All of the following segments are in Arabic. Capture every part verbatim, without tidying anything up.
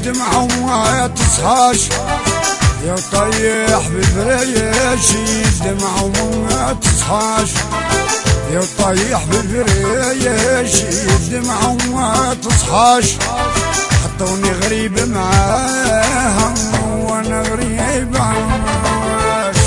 الدمعة وما تصحاش يا طيح بالفريش الدمعة وما تصحاش يا طيح بالفريش الدمعة وما تصحاش حطوني غريب معاهم وانا غريب عناش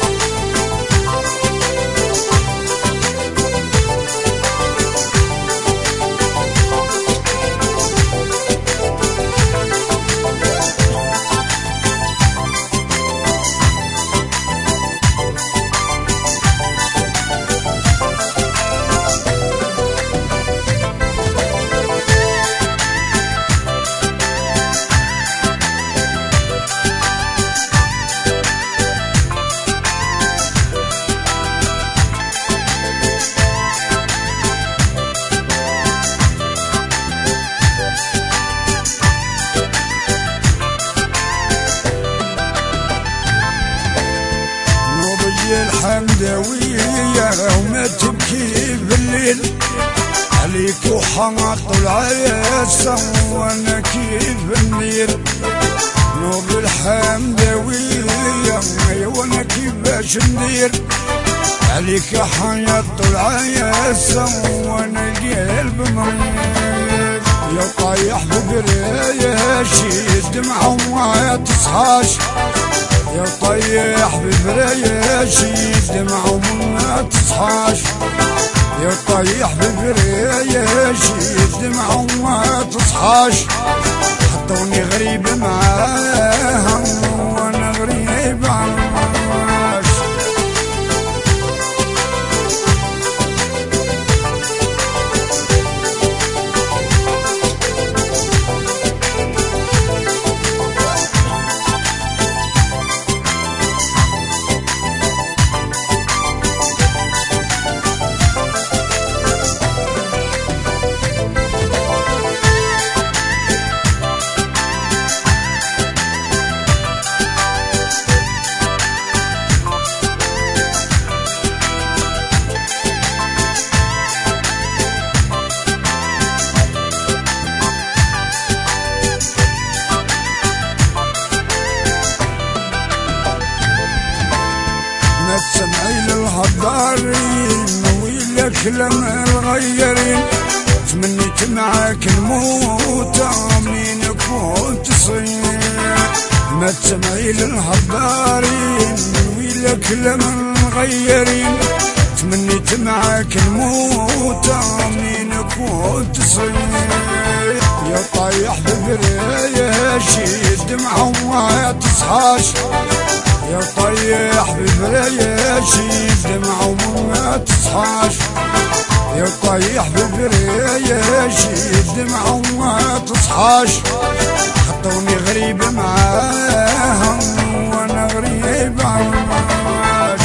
الحمدوية وما تبكي بالليل عليك وحاط العيسى وانا كيف النيل نوب الحمدوية وانا كيفاش ندير عليك حاط العيسى وانا القلب مريض يا طايح بقريش الدمعة وما تصحاش يا طيح بفريش الدمعة وما تصحاش يا طيح بفريش الدمعة وما تصحاش حطوني غريب معاهم وانا غريب عناش سمعي للهضارين ويلك لما الغيرين تمنيت معاك نموت منين كنت صغير ما تسمعي للهضارين ويلك لما الغيرين تمنيت معاك نموت منين كنت صغير يا طايح بفريش الدمعة وما تصحاش يا طيح بفريش الدمعة وما تصحاش يا طيح بفريش الدمعة وما تصحاش حطوني غريب معاهم وانا غريب عناش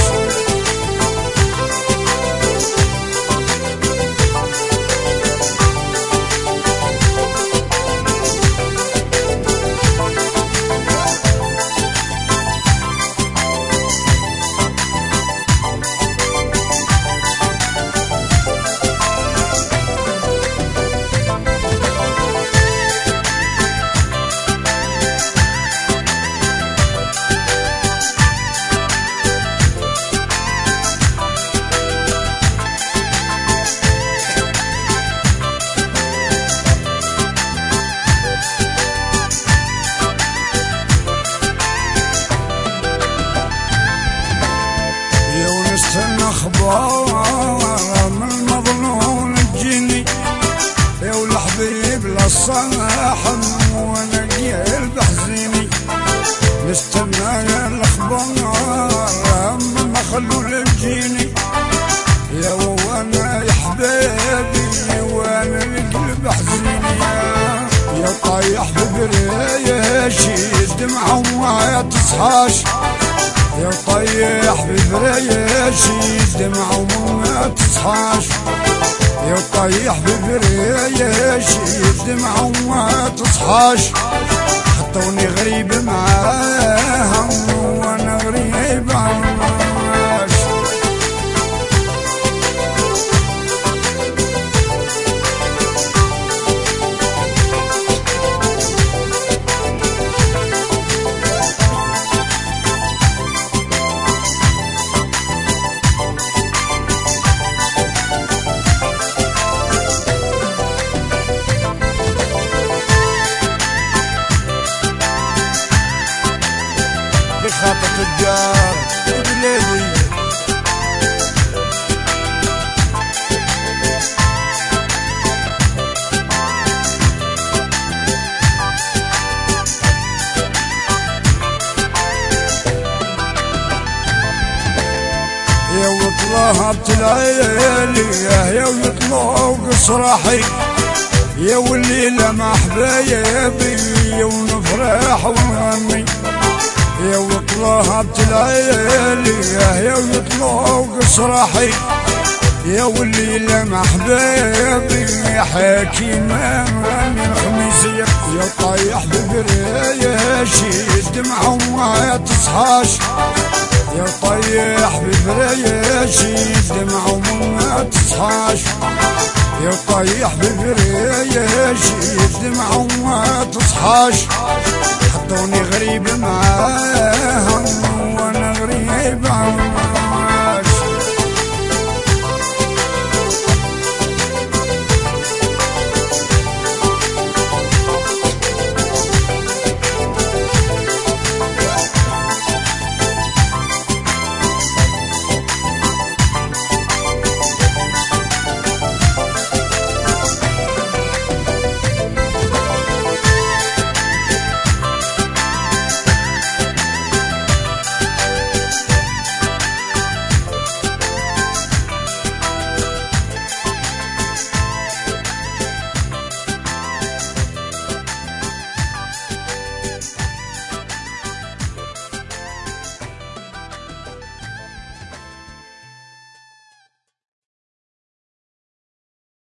استنى اخبار من المظلوم تجيني يا والحبيب للصاحب وانا قلب حزيني نستنى الاخبار من مخلول تجيني يا وانا يا حبيبي وانا القلب حزيني يا طايح بفريش الدمعة وما تصحاش يا طيح بفريش الدمعة وما تصحاش يا طيح بفريش الدمعة وما تصحاش حطوني غريب معاهم وانا غريب عناش يا وطلعت العيالي يا ويطلعوا قصراحي يا والليلة مع حبايبي ونفرح ونغني يا وطلعت العيالي يا ويطلعوا قصراحي يا والليلة مع حبايبي يا حكيمة من خميسية يا طايح ببرياشي الدمعة وما تصحاش يا طايح ببرياشي الدمعة وما تصحاش يا طايح ببرياشي الدمعة وما تصحاش حطوني غريب معاهم